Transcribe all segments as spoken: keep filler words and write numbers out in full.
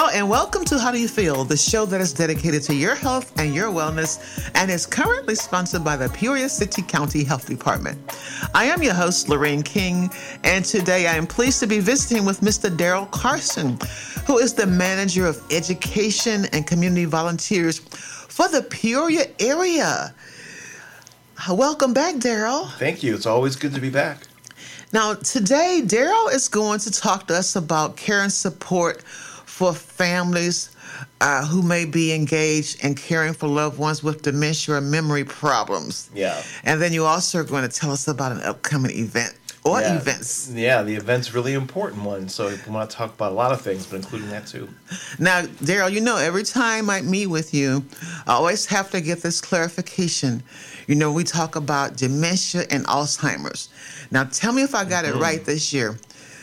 and welcome to How Do You Feel, the show that is dedicated to your health and your wellness and is currently sponsored by the Peoria City County Health Department. I am your host, Lorraine King, and today I am pleased to be visiting with Mister Daryl Carson, who is the Manager of Education and Community Volunteers for the Peoria area. Welcome back, Daryl. Thank you. It's always good to be back. Now, today, Daryl is going to talk to us about care and support for families uh, who may be engaged in caring for loved ones with dementia or memory problems. Yeah. And then you also are going to tell us about an upcoming event or yeah. events. Yeah, the event's really important one. So we want to talk about a lot of things, but including that too. Now, Daryl, you know, every time I meet with you, I always have to get this clarification. You know, we talk about dementia and Alzheimer's. Now, tell me if I got mm-hmm. it right this year.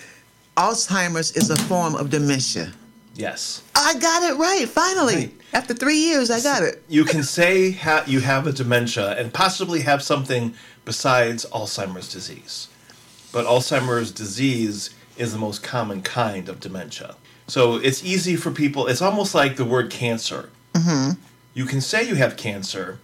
Alzheimer's is a form of dementia. Yes. I got it right, finally. Right. After three years, I got it. You can say ha- you have a dementia and possibly have something besides Alzheimer's disease. But Alzheimer's disease is the most common kind of dementia. So it's easy for people. It's almost like the word cancer. Mm-hmm. You can say you have cancer,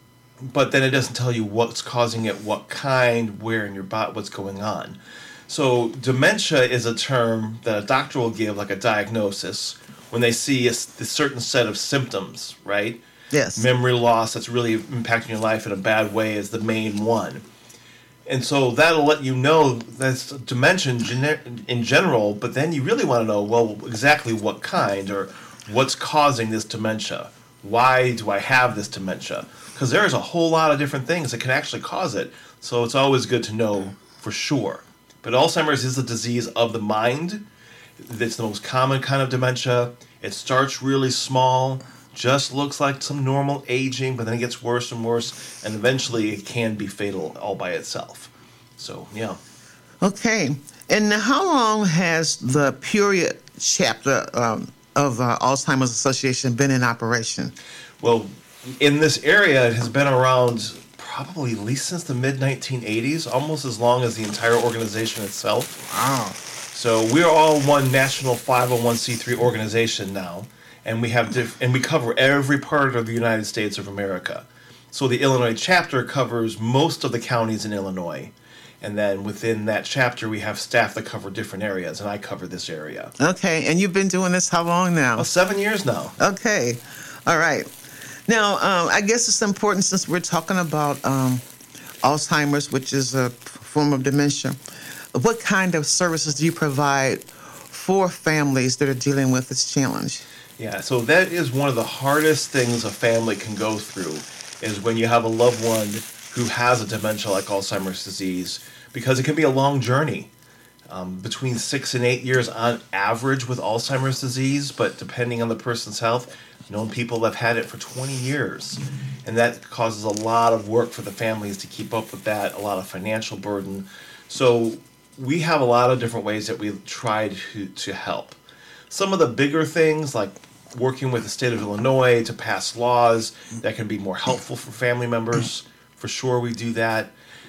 but then it doesn't tell you what's causing it, what kind, where in your body, what's going on. So dementia is a term that a doctor will give, like a diagnosis, when they see a, a certain set of symptoms, right? Yes. Memory loss that's really impacting your life in a bad way is the main one. And so that'll let you know that's dementia in, in general, but then you really want to know, well, exactly what kind or what's causing this dementia. Why do I have this dementia? Because there's a whole lot of different things that can actually cause it. So it's always good to know for sure. But Alzheimer's is a disease of the mind. It's the most common kind of dementia. It starts really small, just looks like some normal aging, but then it gets worse and worse, and eventually it can be fatal all by itself. So, yeah. Okay. And how long has the Peoria chapter um, of uh, Alzheimer's Association been in operation? Well, in this area, it has been around probably at least since the mid nineteen eighties, almost as long as the entire organization itself. Wow. So we're all one national five oh one c three organization now, and we have diff- and we cover every part of the United States of America. So the Illinois chapter covers most of the counties in Illinois, and then within that chapter we have staff that cover different areas, and I cover this area. Okay, and you've been doing this how long now? Well, seven years now. Okay, all right. Now, um, I guess it's important since we're talking about um, Alzheimer's, which is a form of dementia. What kind of services do you provide for families that are dealing with this challenge? Yeah, so that is one of the hardest things a family can go through, is when you have a loved one who has a dementia like Alzheimer's disease, because it can be a long journey. Um, between six and eight years on average with Alzheimer's disease, but depending on the person's health, known people have had it for twenty years. And that causes a lot of work for the families to keep up with that, a lot of financial burden. So we have a lot of different ways that we try to, to help. Some of the bigger things, like working with the state of Illinois to pass laws that can be more helpful for family members, for sure we do that.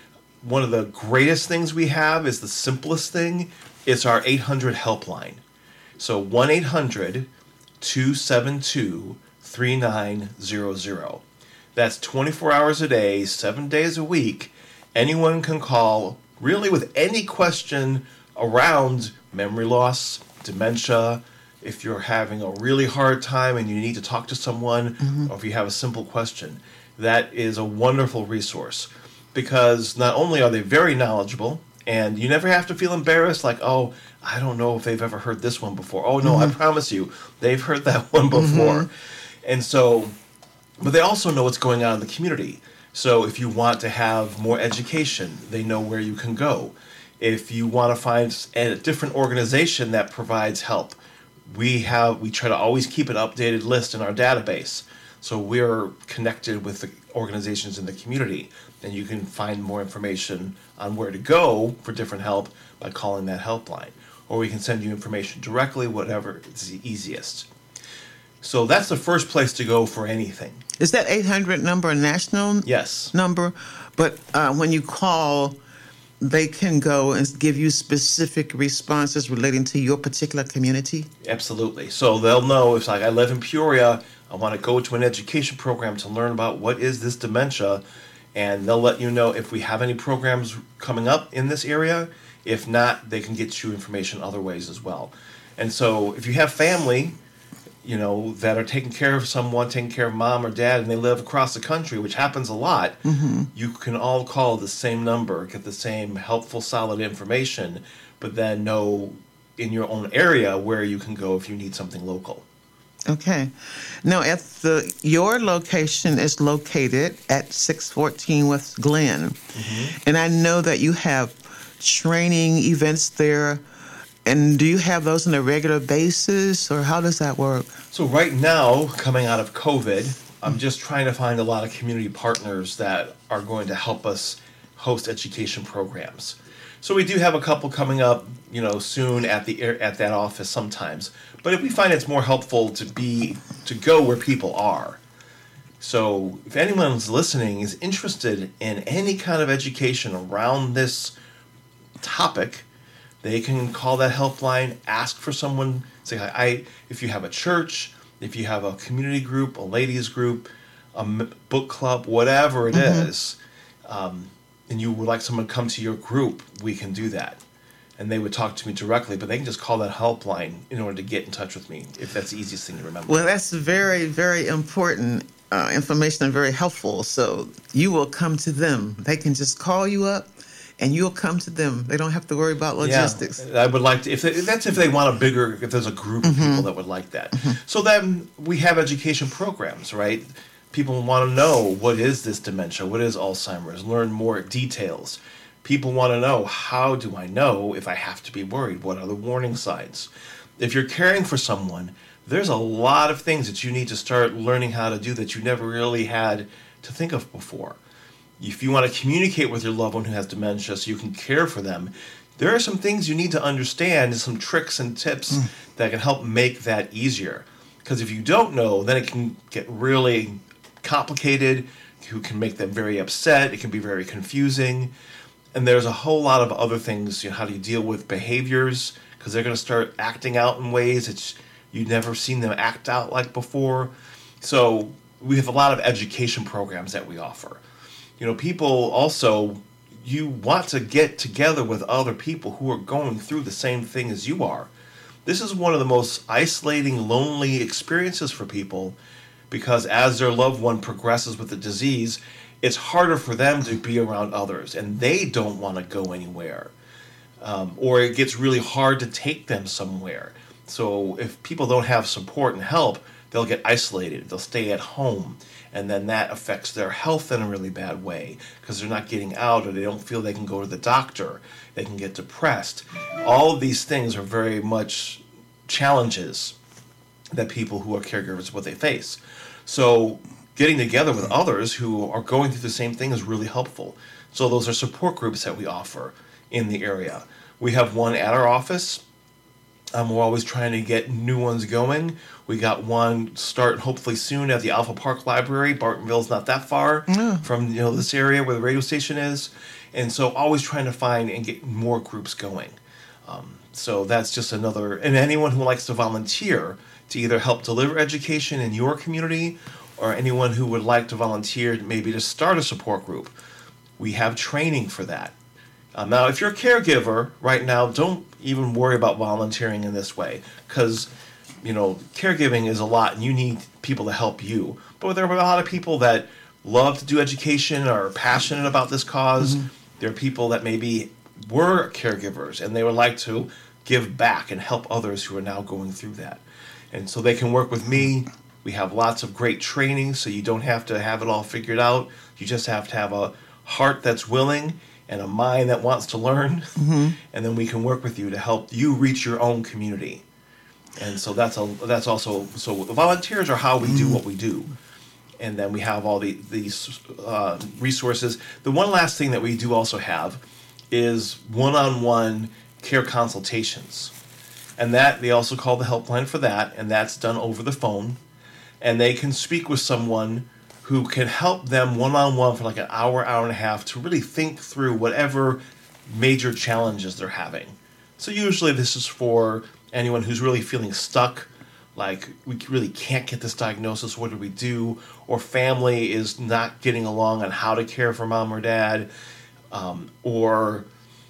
One of the greatest things we have is the simplest thing. It's our eight hundred helpline. So one eight hundred two seven two three nine zero zero. That's twenty-four hours a day, seven days a week. Anyone can call really with any question around memory loss, dementia, if you're having a really hard time and you need to talk to someone, mm-hmm. or if you have a simple question. That is a wonderful resource. Because not only are they very knowledgeable, and you never have to feel embarrassed, like, oh, I don't know if they've ever heard this one before. Oh, no, mm-hmm. I promise you, they've heard that one before. Mm-hmm. And so, but they also know what's going on in the community. So if you want to have more education, they know where you can go. If you want to find a different organization that provides help, we have we try to always keep an updated list in our database. So we're connected with the organizations in the community, and you can find more information on where to go for different help by calling that helpline. Or we can send you information directly, whatever is the easiest. So that's the first place to go for anything. Is that eight hundred number a national yes. number? But uh, when you call, they can go and give you specific responses relating to your particular community? Absolutely. So they'll know if, like, I live in Peoria, I want to go to an education program to learn about what is this dementia, and they'll let you know if we have any programs coming up in this area. If not, they can get you information other ways as well. And so if you have family, you know, that are taking care of someone, taking care of mom or dad, and they live across the country, which happens a lot, mm-hmm. you can all call the same number, get the same helpful, solid information, but then know in your own area where you can go if you need something local. Okay. Now, at the your location is located at six fourteen West Glen, mm-hmm. and I know that you have training events there. And do you have those on a regular basis, or how does that work? So right now, coming out of COVID, I'm just trying to find a lot of community partners that are going to help us host education programs. So we do have a couple coming up, you know, soon at the at that office sometimes. But if we find it's more helpful to be to go where people are. So if anyone's listening is interested in any kind of education around this topic, they can call that helpline, ask for someone, say, I, if you have a church, if you have a community group, a ladies group, a book club, whatever it mm-hmm. is, um, and you would like someone to come to your group, we can do that. And they would talk to me directly, but they can just call that helpline in order to get in touch with me, if that's the easiest thing to remember. Well, that's very, very important uh, information and very helpful. So you will come to them. They can just call you up, and you'll come to them. They don't have to worry about logistics. Yeah, I would like to, if they, that's if they want a bigger, if there's a group of mm-hmm. people that would like that. Mm-hmm. So then we have education programs, right? People want to know, what is this dementia? What is Alzheimer's? Learn more details. People want to know, how do I know if I have to be worried? What are the warning signs? If you're caring for someone, there's a lot of things that you need to start learning how to do that you never really had to think of before. If you want to communicate with your loved one who has dementia so you can care for them, there are some things you need to understand, some tricks and tips mm. that can help make that easier. Because if you don't know, then it can get really complicated. You can make them very upset. It can be very confusing. And there's a whole lot of other things. You know, how do you deal with behaviors? Because they're going to start acting out in ways that you've never seen them act out like before. So we have a lot of education programs that we offer. You know, people also, you want to get together with other people who are going through the same thing as you are. This is one of the most isolating, lonely experiences for people, because as their loved one progresses with the disease, it's harder for them to be around others, and they don't want to go anywhere. Um, or it gets really hard to take them somewhere. So if people don't have support and help, they'll get isolated. They'll stay at home. And then that affects their health in a really bad way because they're not getting out, or they don't feel they can go to the doctor. They can get depressed. All of these things are very much challenges that people who are caregivers, what they face. So getting together with others who are going through the same thing is really helpful. So those are support groups that we offer in the area. We have one at our office. Um, we're always trying to get new ones going. We got one starting hopefully soon at the Alpha Park Library. Bartonville's not that far mm. from you know this area where the radio station is. And so always trying to find and get more groups going. Um, so that's just another, and anyone who likes to volunteer to either help deliver education in your community, or anyone who would like to volunteer maybe to start a support group, we have training for that. Um, now, if you're a caregiver right now, don't even worry about volunteering in this way, because, you know, caregiving is a lot, and you need people to help you. But there are a lot of people that love to do education, or are passionate about this cause. Mm-hmm. There are people that maybe were caregivers, and they would like to give back and help others who are now going through that. And so they can work with me. We have lots of great training, so you don't have to have it all figured out. You just have to have a heart that's willing and a mind that wants to learn, mm-hmm. and then we can work with you to help you reach your own community. And so that's a that's also so volunteers are how we do what we do, and then we have all the these uh, resources. The one last thing that we do also have is one-on-one care consultations, and that they also call the helpline for that, and that's done over the phone, and they can speak with someone who can help them one-on-one for like an hour, hour and a half to really think through whatever major challenges they're having. So usually this is for anyone who's really feeling stuck, like we really can't get this diagnosis, what do we do? Or family is not getting along on how to care for mom or dad, um, or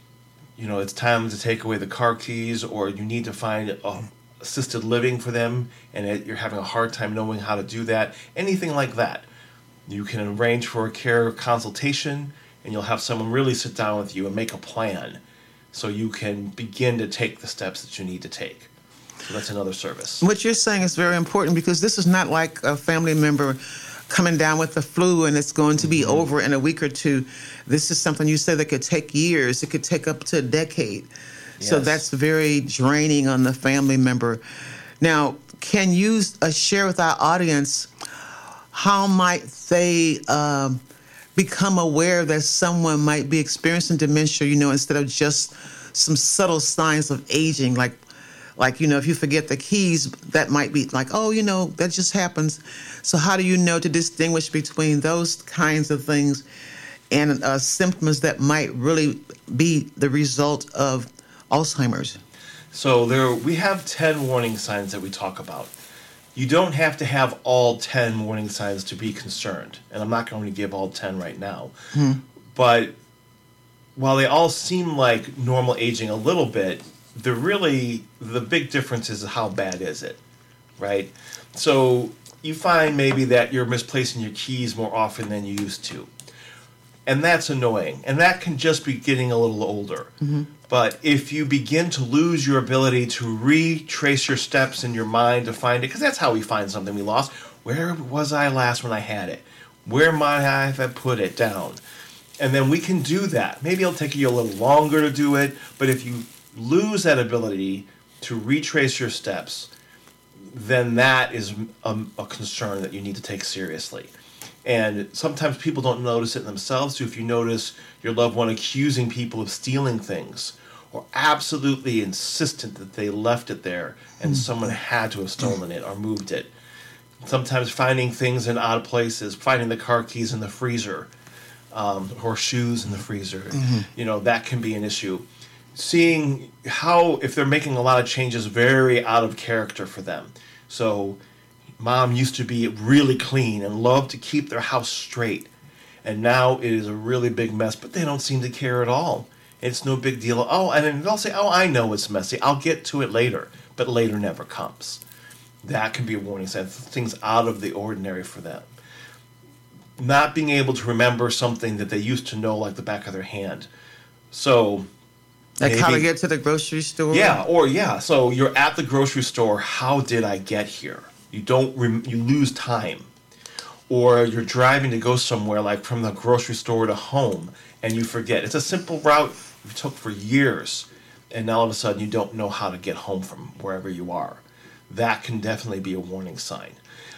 you know, it's time to take away the car keys, or you need to find a assisted living for them and it, you're having a hard time knowing how to do that, anything like that. You can arrange for a care consultation and you'll have someone really sit down with you and make a plan so you can begin to take the steps that you need to take. So that's another service. What you're saying is very important because this is not like a family member coming down with the flu and it's going to be mm-hmm. over in a week or two. This is something you said that could take years. It could take up to a decade. Yes. So that's very draining on the family member. Now, can you uh, share with our audience how might they um, become aware that someone might be experiencing dementia, you know, instead of just some subtle signs of aging, like Like, you know, if you forget the keys, that might be like, oh, you know, that just happens. So how do you know to distinguish between those kinds of things and uh, symptoms that might really be the result of Alzheimer's? So there, we have ten warning signs that we talk about. You don't have to have all ten warning signs to be concerned. And I'm not going to give all ten right now. Hmm. But while they all seem like normal aging a little bit, the really, the big difference is how bad is it, right? So you find maybe that you're misplacing your keys more often than you used to. And that's annoying. And that can just be getting a little older. Mm-hmm. But if you begin to lose your ability to retrace your steps in your mind to find it, because that's how we find something we lost. Where was I last when I had it? Where might I have put it down? And then we can do that. Maybe it'll take you a little longer to do it, but if you lose that ability to retrace your steps, then that is a, a concern that you need to take seriously. And sometimes people don't notice it themselves. So if you notice your loved one accusing people of stealing things or absolutely insistent that they left it there and someone had to have stolen it or moved it. Sometimes finding things in odd places, finding the car keys in the freezer um, or shoes in the freezer, mm-hmm. you know, that can be an issue. Seeing how, if they're making a lot of changes very out of character for them. So mom used to be really clean and loved to keep their house straight. And now it is a really big mess, but they don't seem to care at all. It's no big deal. Oh, and then they'll say, oh, I know it's messy. I'll get to it later. But later never comes. That can be a warning sign. Things out of the ordinary for them. Not being able to remember something that they used to know like the back of their hand. So like maybe, how to get to the grocery store? Yeah, or yeah. So you're at the grocery store. How did I get here? You don't. Rem- you lose time. Or you're driving to go somewhere, like from the grocery store to home, and you forget. It's a simple route you took for years, and now all of a sudden you don't know how to get home from wherever you are. That can definitely be a warning sign.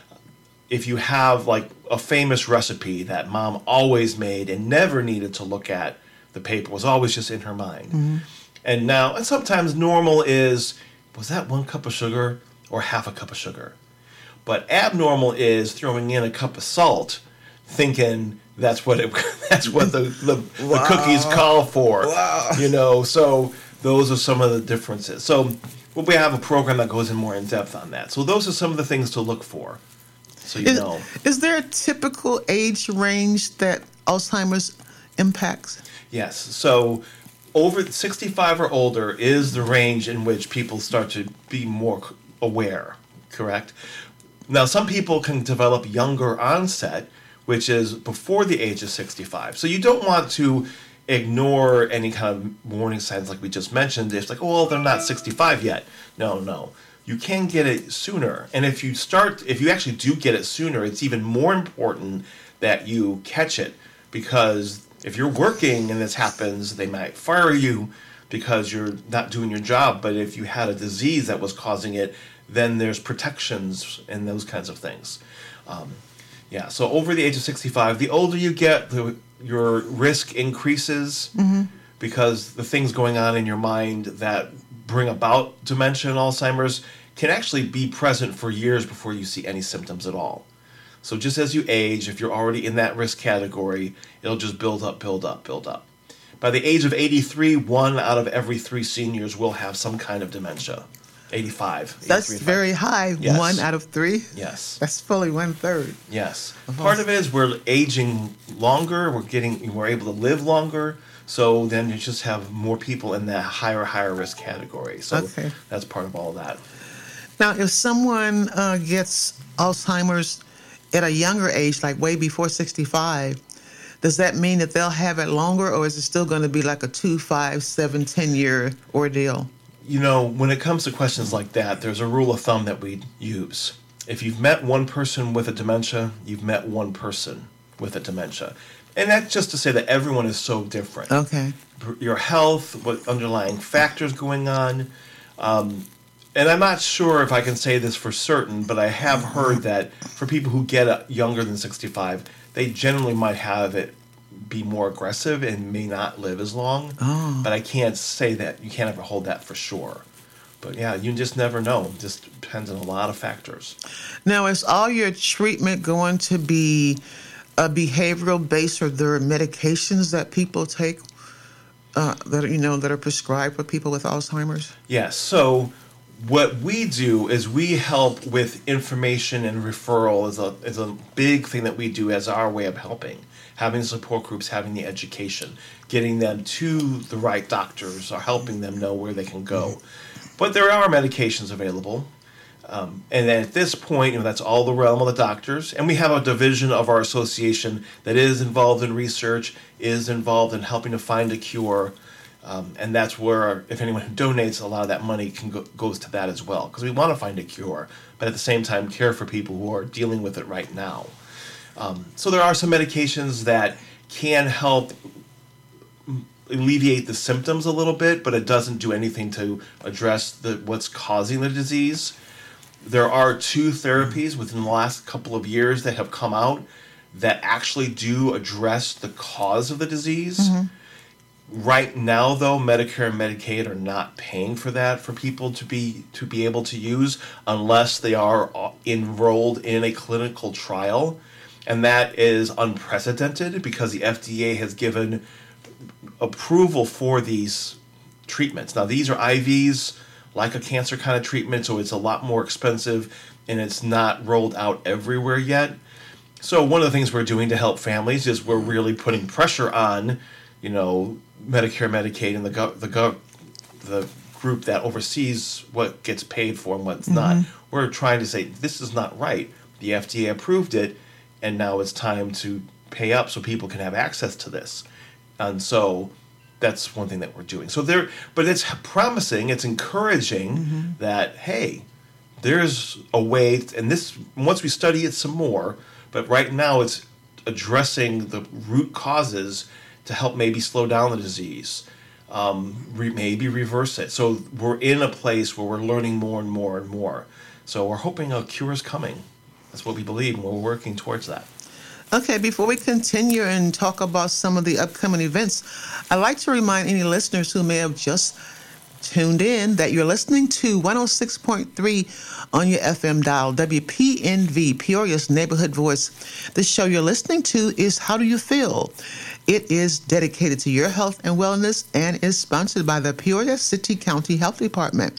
If you have like a famous recipe that mom always made and never needed to look at, the paper was always just in her mind. Mm-hmm. And now, and sometimes normal is, was that one cup of sugar or half a cup of sugar? But abnormal is throwing in a cup of salt, thinking that's what it, that's what the, the, wow. the cookies call for. Wow. You know, so those are some of the differences. So well, we have a program that goes in more in depth on that. So those are some of the things to look for. So you is, know. Is there a typical age range that Alzheimer's impacts? Yes. So over sixty-five or older is the range in which people start to be more aware, correct? Now, some people can develop younger onset, which is before the age of sixty-five. So you don't want to ignore any kind of warning signs like we just mentioned. It's like, oh, well, they're not sixty-five yet. No, no. You can get it sooner. And if you start, if you actually do get it sooner, it's even more important that you catch it. Because if you're working and this happens, they might fire you because you're not doing your job. But if you had a disease that was causing it, then there's protections and those kinds of things. Um, yeah, so over the age of sixty-five, the older you get, the, your risk increases mm-hmm. because the things going on in your mind that bring about dementia and Alzheimer's can actually be present for years before you see any symptoms at all. So just as you age, if you're already in that risk category, it'll just build up, build up, build up. by the age of eighty-three, one out of every three seniors will have some kind of dementia. eighty-five. That's very high. Yes. One out of three? Yes. That's fully one third. Yes. Uh-huh. Part of it is we're aging longer. We're getting, we're able to live longer. So then you just have more people in that higher, higher risk category. So Okay. that's part of all of that. Now, if someone uh, gets Alzheimer's at a younger age, like way before sixty-five, does that mean that they'll have it longer, or is it still going to be like a two, five, seven, ten year ordeal? You know, when it comes to questions like that, there's a rule of thumb that we use. If you've met one person with a dementia, you've met one person with a dementia. And that's just to say that everyone is so different. Okay. Your health, what underlying factors going on. Um, and I'm not sure if I can say this for certain, but I have heard that for people who get uh, younger than sixty-five, they generally might have it be more aggressive and may not live as long. Oh. But I can't say that. You can't ever hold that for sure. But yeah, you just never know. It just depends on a lot of factors. Now, is all your treatment going to be a behavioral based, or there are medications that people take uh, that are, you know, that are prescribed for people with Alzheimer's? Yes. So what we do is we help with information and referral is a is a big thing that we do as our way of helping. Having support groups, having the education, getting them to the right doctors, or helping them know where they can go. But there are medications available. Um, and then at this point, you know, that's all the realm of the doctors. And we have a division of our association that is involved in research, is involved in helping to find a cure. Um, and that's where, if anyone who donates, a lot of that money can go, goes to that as well. Because we want to find a cure, but at the same time care for people who are dealing with it right now. Um, so there are some medications that can help alleviate the symptoms a little bit, but it doesn't do anything to address the what's causing the disease. There are two therapies within the last couple of years that have come out that actually do address the cause of the disease. Mm-hmm. Right now, though, Medicare and Medicaid are not paying for that for people to be to be able to use unless they are enrolled in a clinical trial. And that is unprecedented because the F D A has given approval for these treatments. Now, these are I Vs, like a cancer kind of treatment, so it's a lot more expensive, and it's not rolled out everywhere yet. So one of the things we're doing to help families is we're really putting pressure on, you know, Medicare, Medicaid, and the gov- the gov- the group that oversees what gets paid for and what's mm-hmm. not. We're trying to say, this is not right. The F D A approved it, and now it's time to pay up so people can have access to this. And so that's one thing that we're doing. So there, but it's promising, it's encouraging mm-hmm. that, hey, there's a way, and this, once we study it some more, but right now it's addressing the root causes to help maybe slow down the disease, um, re, maybe reverse it. So we're in a place where we're learning more and more and more. So we're hoping a cure is coming. That's what we believe, and we're working towards that. Okay, before we continue and talk about some of the upcoming events, I'd like to remind any listeners who may have just tuned in that you're listening to one oh six point three on your F M dial, W P N V, Peoria's Neighborhood Voice. The show you're listening to is How Do You Feel? It is dedicated to your health and wellness and is sponsored by the Peoria City County Health Department.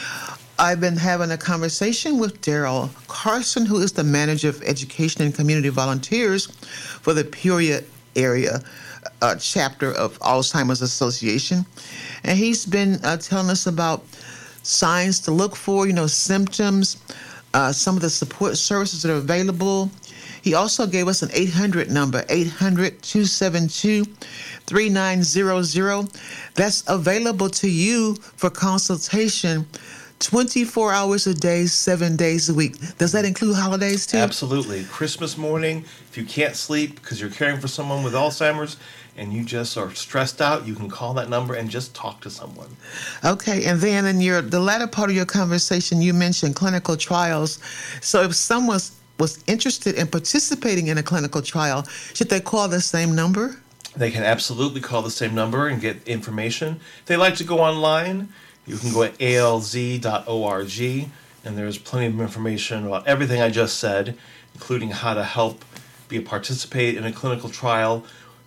I've been having a conversation with Daryl Carson, who is the manager of education and community volunteers for the Peoria area uh, chapter of Alzheimer's Association. And he's been uh, telling us about signs to look for, you know, symptoms, uh, some of the support services that are available. He also gave us an eight hundred number, eight hundred, two seven two, three nine zero zero. That's available to you for consultation twenty-four hours a day, seven days a week. Does that include holidays too? Absolutely. Christmas morning, if you can't sleep because you're caring for someone with Alzheimer's and you just are stressed out, you can call that number and just talk to someone. Okay, and then in your the latter part of your conversation, you mentioned clinical trials. So if someone was interested in participating in a clinical trial, should they call the same number? They can absolutely call the same number and get information. If they like to go online, you can go at A L Z dot org, and there's plenty of information about everything I just said, including how to help be a participate in a clinical trial.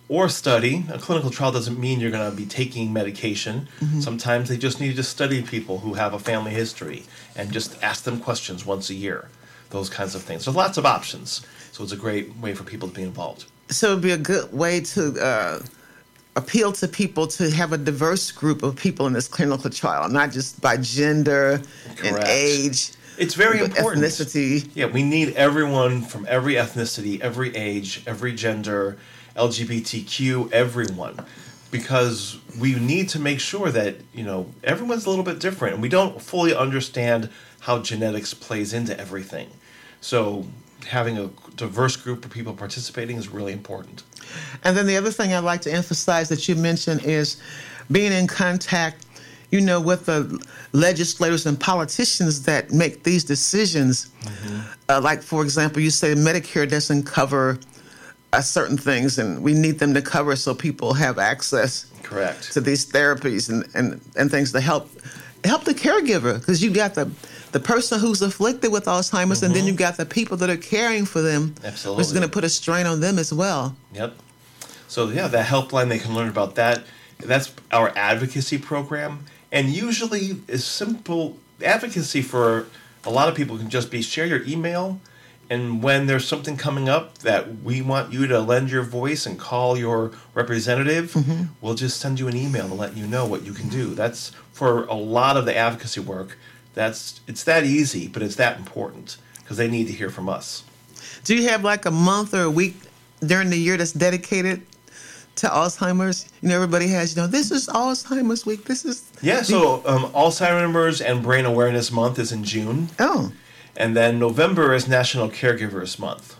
or study. A clinical trial doesn't mean you're going to be taking medication. Mm-hmm. Sometimes they just need to study people who have a family history and just ask them questions once a year, those kinds of things. There's lots of options, so it's a great way for people to be involved. So it would be a good way to uh, appeal to people to have a diverse group of people in this clinical trial, not just by gender Correct. And age. It's very important. Ethnicity. Yeah, we need everyone from every ethnicity, every age, every gender, L G B T Q, everyone, because we need to make sure that, you know, everyone's a little bit different, and we don't fully understand how genetics plays into everything. So having a diverse group of people participating is really important. And then the other thing I'd like to emphasize that you mentioned is being in contact, you know, with the legislators and politicians that make these decisions. Mm-hmm. Uh, like, for example, you say Medicare doesn't cover uh, certain things, and we need them to cover so people have access Correct. To these therapies and, and, and things to help help the caregiver, because you got the the person who's afflicted with Alzheimer's, mm-hmm. and then you got the people that are caring for them. Absolutely. Which is going to put a strain on them as well. Yep. So, yeah, that helpline, they can learn about that. That's our advocacy program. And usually, is simple advocacy for a lot of people can just be share your email, and when there's something coming up that we want you to lend your voice and call your representative, mm-hmm. we'll just send you an email to let you know what you can do. That's for a lot of the advocacy work. That's it's that easy, but it's that important because they need to hear from us. Do you have like a month or a week during the year that's dedicated to Alzheimer's? You know, everybody has, you know, this is Alzheimer's week. This is... Yeah, so um, Alzheimer's and Brain Awareness Month is in June. Oh. And then November is National Caregivers Month.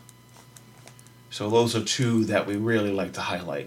So those are two that we really like to highlight.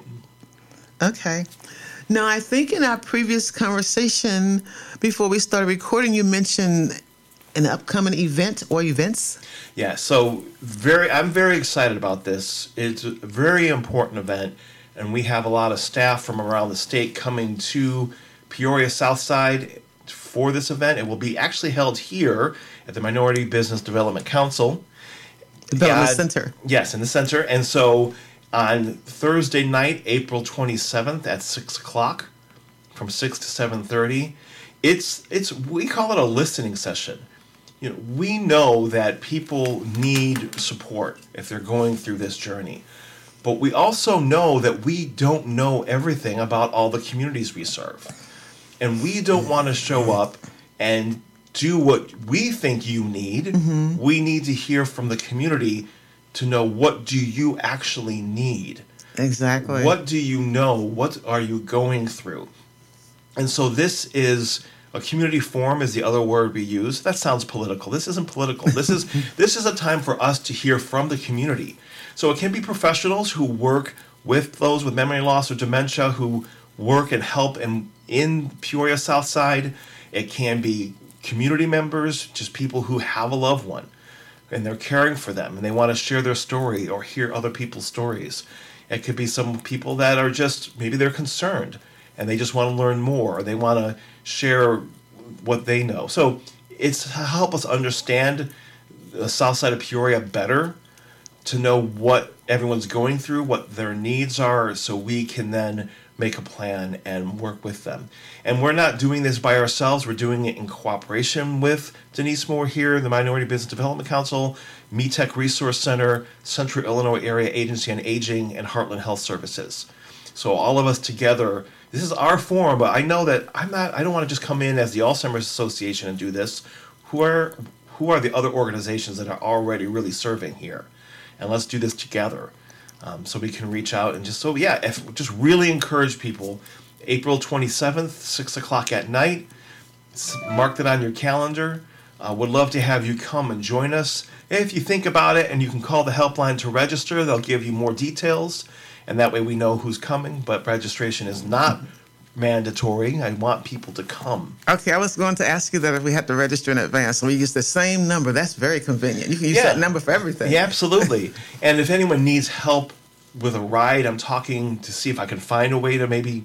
Okay. Now, I think in our previous conversation, before we started recording, you mentioned an upcoming event or events. Yeah, so very, I'm very excited about this. It's a very important event, and we have a lot of staff from around the state coming to Peoria Southside for this event. It will be actually held here at the Minority Business Development Council. Development uh, Center. Yes, in the center. And so on Thursday night, April twenty-seventh at six o'clock, from six to seven thirty, it's it's we call it a listening session. You know, we know that people need support if they're going through this journey. But we also know that we don't know everything about all the communities we serve. And we don't want to show up and do what we think you need. Mm-hmm. We need to hear from the community to know, what do you actually need? Exactly. What do you know? What are you going through? And so this is a community forum is the other word we use. That sounds political. This isn't political. This is this is a time for us to hear from the community. So it can be professionals who work with those with memory loss or dementia, who work and help in, in Peoria Southside. It can be community members, just people who have a loved one and they're caring for them and they want to share their story or hear other people's stories. It could be some people that are just, maybe they're concerned and they just want to learn more, or they want to share what they know. So it's to help us understand the south side of Peoria better, to know what everyone's going through, what their needs are, so we can then make a plan and work with them. And we're not doing this by ourselves. We're doing it in cooperation with Denise Moore here, the Minority Business Development Council, METEC Resource Center, Central Illinois Area Agency on Aging, and Heartland Health Services. So all of us together, this is our forum, but I know that I'm not, I don't want to just come in as the Alzheimer's Association and do this. Who are, who are the other organizations that are already really serving here? And let's do this together. Um, so we can reach out and just, so yeah, if, just really encourage people. April twenty-seventh, six o'clock at night. Mark that on your calendar. Uh, would love to have you come and join us. If you think about it, and you can call the helpline to register, they'll give you more details. And that way we know who's coming, but registration is not mandatory. I want people to come. Okay, I was going to ask you that if we had to register in advance, and we use the same number. That's very convenient. You can use yeah. that number for everything. Yeah, absolutely. And if anyone needs help with a ride, I'm talking to see if I can find a way to maybe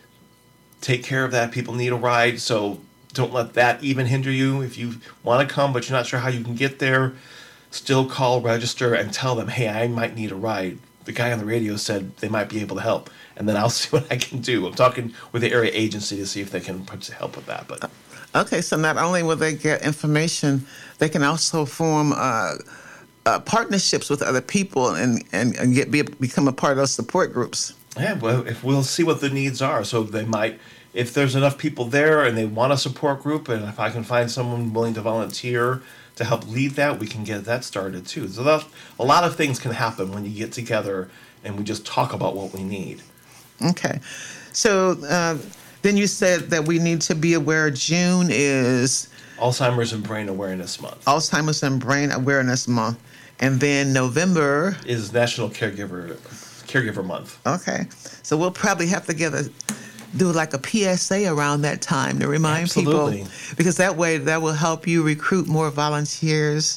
take care of that. People need a ride, so don't let that even hinder you. If you want to come but you're not sure how you can get there, still call, register, and tell them, hey, I might need a ride. the guy on the radio said they might be able to help, and then I'll see what I can do. I'm talking with the area agency to see if they can help with that. But okay, so not only will they get information, they can also form uh, uh, partnerships with other people and and, and get be, become a part of those support groups. Yeah, well, if we'll see what the needs are. So they might, if there's enough people there and they want a support group, and if I can find someone willing to volunteer to help lead that, we can get that started too. So that's, a lot of things can happen when you get together and we just talk about what we need. Okay. So uh, then you said that we need to be aware June is Alzheimer's and Brain Awareness Month. Alzheimer's and Brain Awareness Month. And then November is National Caregiver Caregiver Month. Okay. So we'll probably have to get a do like a P S A around that time to remind Absolutely. people, because that way that will help you recruit more volunteers.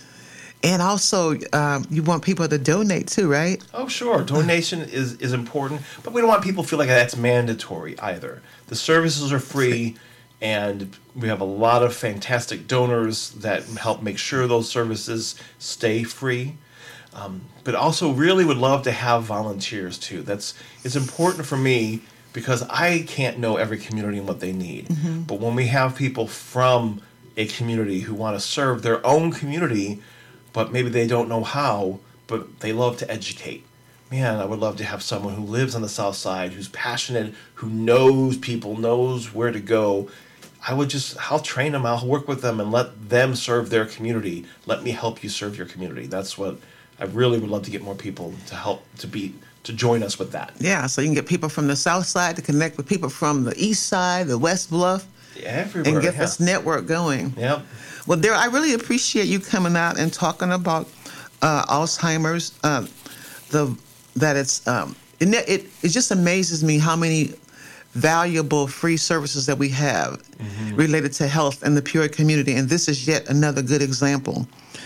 And also, um, you want people to donate too, right? Oh, sure. Donation is, is important, but we don't want people to feel like that's mandatory either. The services are free, and we have a lot of fantastic donors that help make sure those services stay free. Um, but also really would love to have volunteers too. That's it's important for me because I can't know every community and what they need. Mm-hmm. But when we have people from a community who want to serve their own community, but maybe they don't know how, but they love to educate. Man, I would love to have someone who lives on the South Side, who's passionate, who knows people, knows where to go. I would just, I'll train them, I'll work with them and let them serve their community. Let me help you serve your community. That's what I really would love to get more people to help, to be, to join us with that. Yeah, so you can get people from the South Side to connect with people from the East Side, the West Bluff. Everywhere. And get yeah. this network going. Yep. Well, Daryl, I really appreciate you coming out and talking about uh, Alzheimer's. Uh, the that it's um, it, it it just amazes me how many valuable free services that we have mm-hmm. related to health in the Peoria community, and this is yet another good example.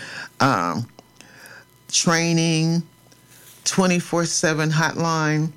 Um, training, twenty-four seven hotline,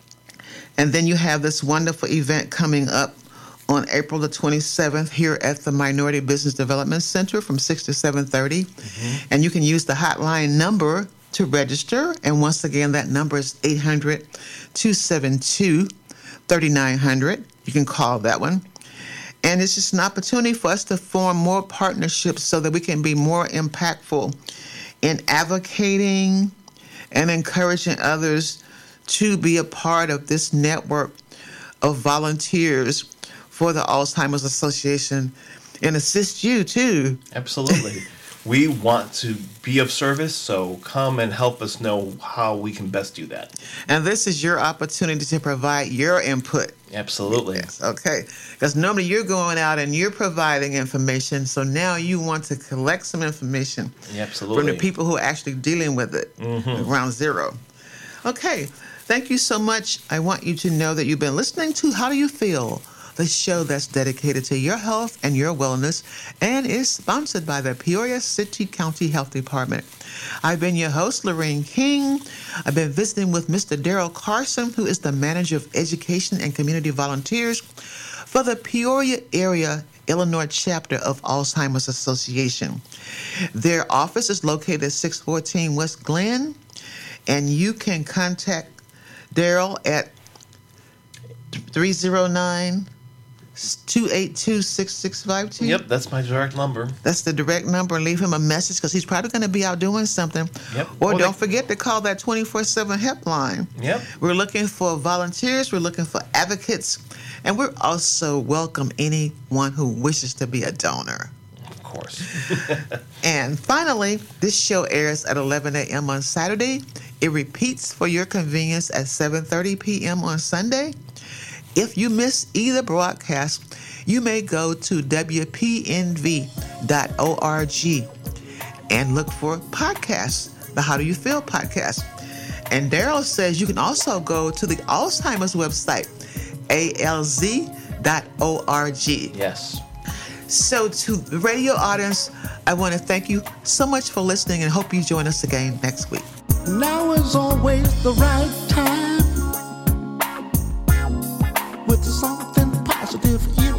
and then you have this wonderful event coming up on April the twenty-seventh here at the Minority Business Development Center from six to seven thirty. Mm-hmm. And you can use the hotline number to register. And once again, that number is eight hundred, two seven two, three nine zero zero. You can call that one. And it's just an opportunity for us to form more partnerships so that we can be more impactful in advocating and encouraging others to be a part of this network of volunteers for the Alzheimer's Association and assist you too. Absolutely. We want to be of service, so come and help us know how we can best do that. And this is your opportunity to provide your input. Absolutely. Yes, okay. Because normally you're going out and you're providing information, so now you want to collect some information Absolutely. from the people who are actually dealing with it, mm-hmm. around zero. Okay, thank you so much. I want you to know that you've been listening to How Do You Feel?, the show that's dedicated to your health and your wellness and is sponsored by the Peoria City County Health Department. I've been your host, Lorraine King. I've been visiting with Mister Daryl Carson, who is the Manager of Education and Community Volunteers for the Peoria Area Illinois chapter of Alzheimer's Association. Their office is located at six fourteen West Glen, and you can contact Daryl at three oh nine, two eight two, six six five two. Yep, that's my direct number. That's the direct number, and leave him a message because he's probably going to be out doing something. Yep. Or well, don't they... forget to call that twenty-four seven helpline. Yep. We're looking for volunteers. We're looking for advocates. And we're also welcome anyone who wishes to be a donor. Of course. And finally, this show airs at eleven a.m. on Saturday. It repeats for your convenience at seven thirty p.m. on Sunday. If you miss either broadcast, you may go to w p n v dot org and look for podcasts, the How Do You Feel podcast. And Daryl says you can also go to the Alzheimer's website, a l z dot org. Yes. So to the radio audience, I want to thank you so much for listening and hope you join us again next week. Now is always the right time with something positive in